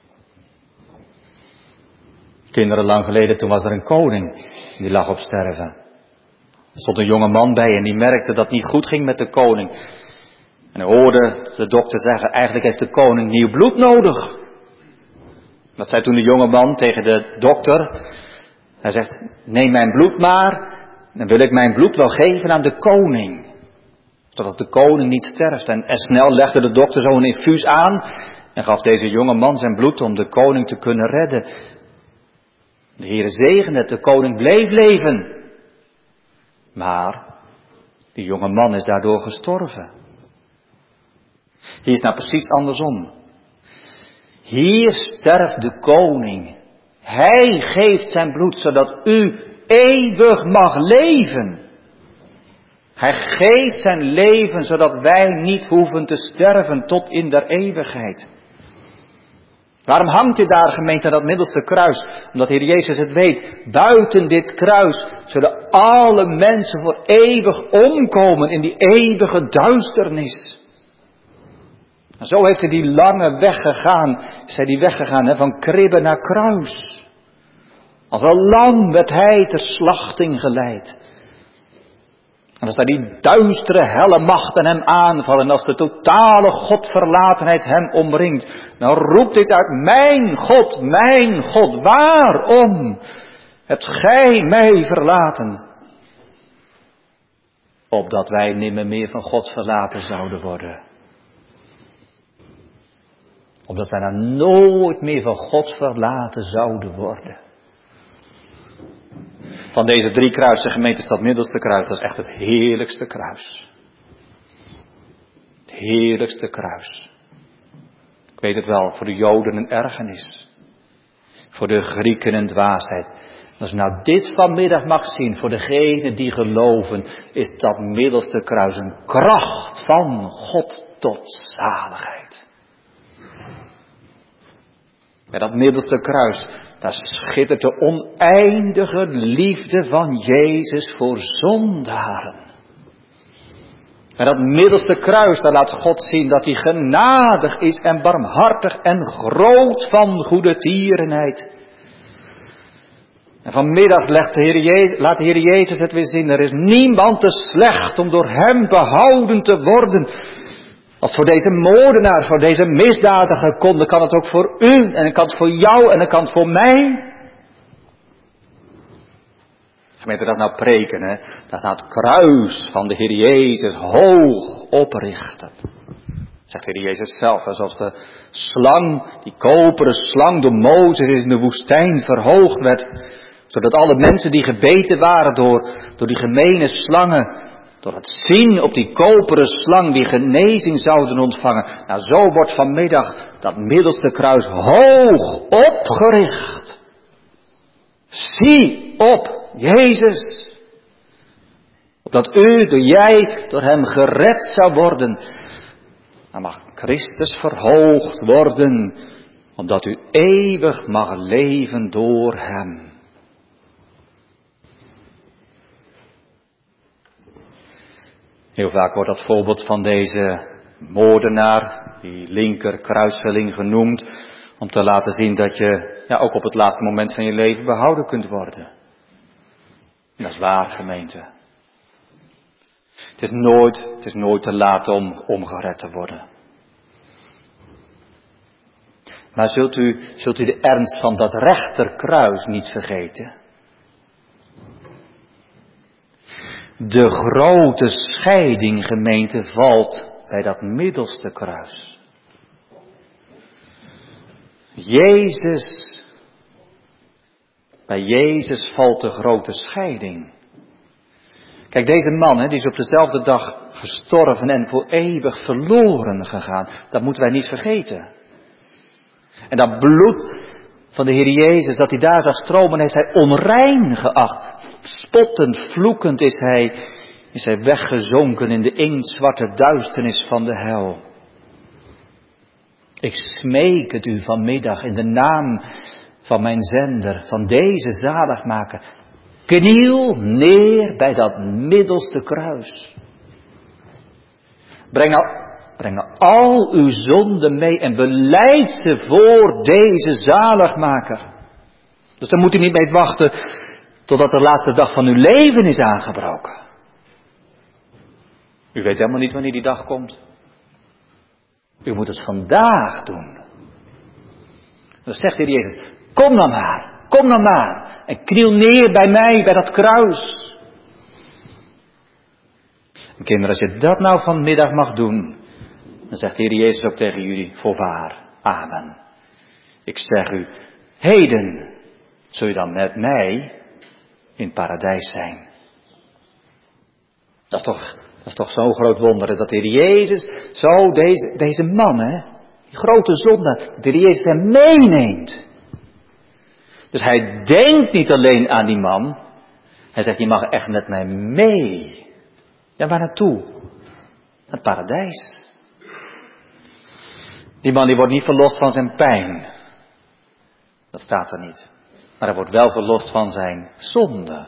Kinderen, lang geleden, toen was er een koning. Die lag op sterven. Er stond een jonge man bij en die merkte dat het niet goed ging met de koning. En hij hoorde de dokter zeggen, eigenlijk heeft de koning nieuw bloed nodig. Wat zei toen de jonge man tegen de dokter? Hij zegt, neem mijn bloed maar, dan wil ik mijn bloed wel geven aan de koning. Zodat de koning niet sterft. En, en snel legde de dokter zo een infuus aan en gaf deze jonge man zijn bloed om de koning te kunnen redden. De Heere zegende het, de koning bleef leven. Maar die jonge man is daardoor gestorven. Hier is nou precies andersom. Hier sterft de koning. Hij geeft zijn bloed zodat u eeuwig mag leven. Hij geeft zijn leven zodat wij niet hoeven te sterven tot in der eeuwigheid. Waarom hangt u daar, gemeente, aan dat middelste kruis? Omdat de Heer Jezus het weet. Buiten dit kruis zullen alle mensen voor eeuwig omkomen in die eeuwige duisternis. En zo heeft hij die lange weg gegaan. Is hij die weg gegaan, hè, van kribbe naar kruis. Als een lam werd hij ter slachting geleid. En als daar die duistere helle machten hem aanvallen, en als de totale godverlatenheid hem omringt, dan roept dit uit, mijn God, mijn God, waarom hebt gij mij verlaten? Opdat wij nimmer meer van God verlaten zouden worden. Opdat wij nou nooit meer van God verlaten zouden worden. Van deze drie kruisen, gemeente, is dat middelste kruis, dat is echt het heerlijkste kruis. Het heerlijkste kruis. Ik weet het wel, voor de Joden een ergernis. Voor de Grieken een dwaasheid. Als je nou dit vanmiddag mag zien, voor degenen die geloven, is dat middelste kruis een kracht van God tot zaligheid. Bij dat middelste kruis, daar schittert de oneindige liefde van Jezus voor zondaren. En dat middelste kruis, daar laat God zien dat hij genadig is en barmhartig en groot van goede tierenheid. En vanmiddag legt de Heer Jezus, laat de Heer Jezus het weer zien. Er is niemand te slecht om door hem behouden te worden. Als voor deze moordenaar, voor deze misdadiger kon, dan kan het ook voor u. En dan kan het voor jou en dan kan het voor mij. Gemeente, dat is nou preken, hè. Dat is nou het kruis van de Heer Jezus hoog oprichten. Zegt de Heer Jezus zelf, hè, zoals de slang, die koperen slang door Mozes in de woestijn verhoogd werd. Zodat alle mensen die gebeten waren door, door die gemene slangen, door het zien op die koperen slang die genezing zouden ontvangen. Nou, zo wordt vanmiddag dat middelste kruis hoog opgericht. Zie op Jezus. Opdat u, door jij, door hem gered zou worden. Dan mag Christus verhoogd worden, omdat u eeuwig mag leven door hem. Heel vaak wordt dat voorbeeld van deze moordenaar, die linker kruisvelling genoemd, om te laten zien dat je ja, ook op het laatste moment van je leven behouden kunt worden. En dat is waar, gemeente. Het is nooit, het is nooit te laat om, om gered te worden. Maar zult u, zult u de ernst van dat rechterkruis niet vergeten? De grote scheiding, gemeente, valt bij dat middelste kruis. Jezus, bij Jezus valt de grote scheiding. Kijk, deze man, hè, die is op dezelfde dag gestorven en voor eeuwig verloren gegaan. Dat moeten wij niet vergeten. En dat bloed van de Heer Jezus, dat hij daar zag stromen, heeft hij onrein geacht. Spottend, vloekend is hij, is hij weggezonken in de inktzwarte duisternis van de hel. Ik smeek het u vanmiddag in de naam van mijn zender, van deze zaligmaker. Kniel neer bij dat middelste kruis. Breng nou, breng nou al uw zonden mee en belijd ze voor deze zaligmaker. Dus dan moet u niet mee wachten totdat de laatste dag van uw leven is aangebroken. U weet helemaal niet wanneer die dag komt. U moet het vandaag doen. Dan zegt de Heer Jezus, kom dan maar, kom dan maar. En kniel neer bij mij, bij dat kruis. En kinderen, als je dat nou vanmiddag mag doen, dan zegt de Heer Jezus ook tegen jullie, voorwaar, amen. Ik zeg u, heden zul je dan met mij in het paradijs zijn. Dat is toch, dat is toch zo'n groot wonder, dat de Heer Jezus zo deze, deze man, hè, die grote zonde, dat de Heer Jezus hem meeneemt. Dus hij denkt niet alleen aan die man, hij zegt, je mag echt met mij mee. Ja, waar naartoe? Naar het paradijs. Die man die wordt niet verlost van zijn pijn. Dat staat er niet. Maar hij wordt wel verlost van zijn zonde.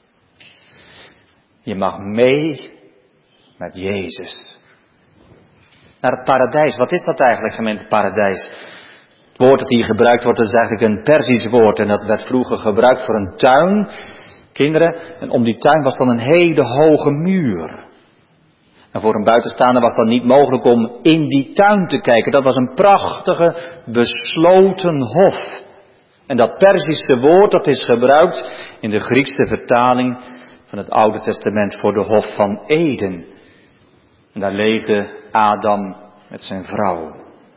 Je mag mee met Jezus. Naar het paradijs. Wat is dat eigenlijk, gemeente paradijs? Het woord dat hier gebruikt wordt, is eigenlijk een Perzisch woord. En dat werd vroeger gebruikt voor een tuin. Kinderen. En om die tuin was dan een hele hoge muur. En voor een buitenstaander was het dan niet mogelijk om in die tuin te kijken. Dat was een prachtige, besloten hof. En dat Perzische woord, dat is gebruikt in de Griekse vertaling van het Oude Testament voor de hof van Eden. En daar leefde Adam met zijn vrouw.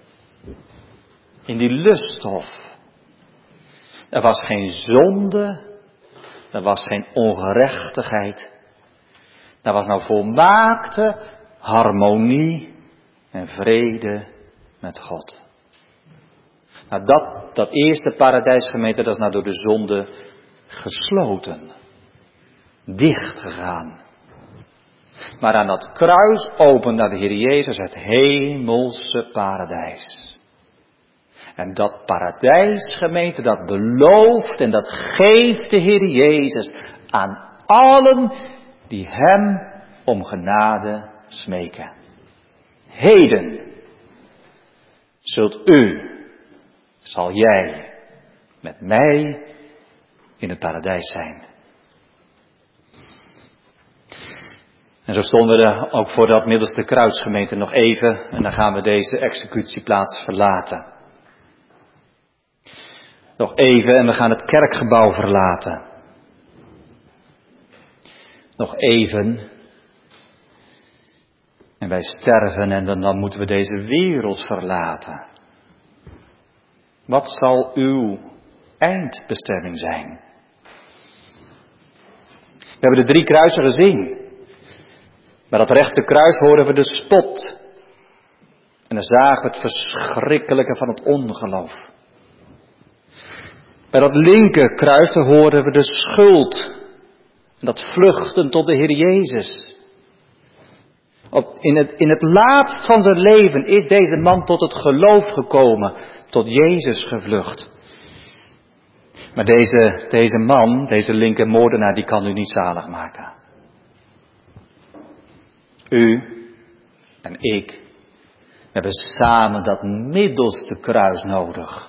In die lusthof. Er was geen zonde, er was geen ongerechtigheid. Daar was nou volmaakte harmonie en vrede met God. Nou, dat, dat eerste paradijsgemeente, dat is nou door de zonde gesloten. Dicht gegaan. Maar aan dat kruis opende de Heer Jezus het hemelse paradijs. En dat paradijsgemeente, dat belooft en dat geeft de Heer Jezus aan allen die hem om genade smeken. Heden zult u, zal jij met mij in het paradijs zijn. En zo stonden we ook voor dat middelste kruisgemeente nog even en dan gaan we deze executieplaats verlaten. Nog even en we gaan het kerkgebouw verlaten. Nog even en wij sterven en dan, dan moeten we deze wereld verlaten. Wat zal uw eindbestemming zijn? We hebben de drie kruisen gezien. Bij dat rechte kruis horen we de spot. En dan zagen we het verschrikkelijke van het ongeloof. Bij dat linker kruis horen we de schuld. En dat vluchten tot de Heer Jezus. Op, in, het, in het laatst van zijn leven is deze man tot het geloof gekomen. Tot Jezus gevlucht. Maar deze, deze man, deze linker moordenaar, die kan u niet zalig maken. U en ik hebben samen dat middelste kruis nodig.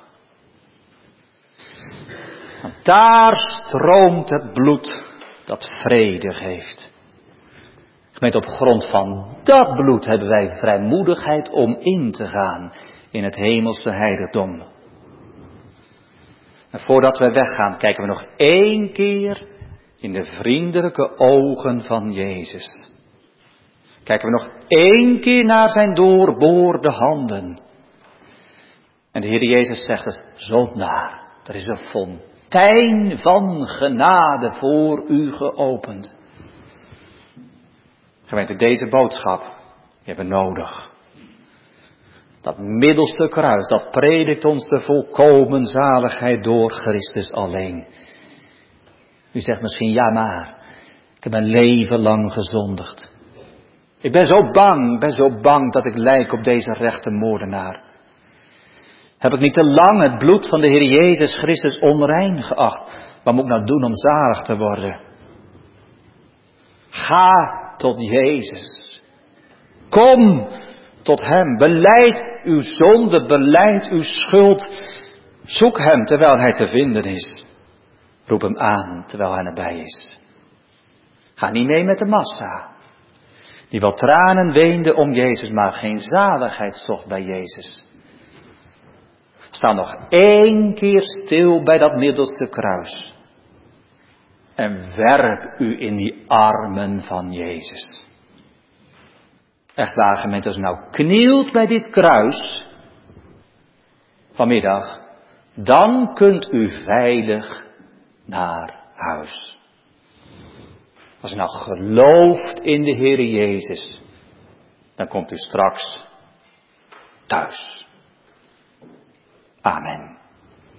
Want daar stroomt het bloed dat vrede geeft. Gemeente, op grond van dat bloed hebben wij vrijmoedigheid om in te gaan in het hemelse heiligdom. En voordat wij weggaan, kijken we nog één keer in de vriendelijke ogen van Jezus. Kijken we nog één keer naar zijn doorboorde handen. En de Heer Jezus zegt het, zondaar, er is een fontein van genade voor u geopend. Gemeente, deze boodschap hebben we nodig. Dat middelste kruis, dat predikt ons de volkomen zaligheid door Christus alleen. U zegt misschien, ja maar, ik heb mijn leven lang gezondigd. Ik ben zo bang, ik ben zo bang dat ik lijk op deze rechte moordenaar. Heb ik niet te lang het bloed van de Heer Jezus Christus onrein geacht? Wat moet ik nou doen om zalig te worden? Ga tot Jezus. Kom tot Hem. Belijd uw zonde, belijd uw schuld. Zoek Hem terwijl Hij te vinden is. Roep Hem aan terwijl Hij nabij is. Ga niet mee met de massa. Die wel tranen weende om Jezus, maar geen zaligheid zocht bij Jezus. Sta nog één keer stil bij dat middelste kruis. En werp u in die armen van Jezus. Echt waar, gemeente, als u nou knielt bij dit kruis vanmiddag, dan kunt u veilig naar huis. Als u nou gelooft in de Heer Jezus, dan komt u straks thuis. Amen.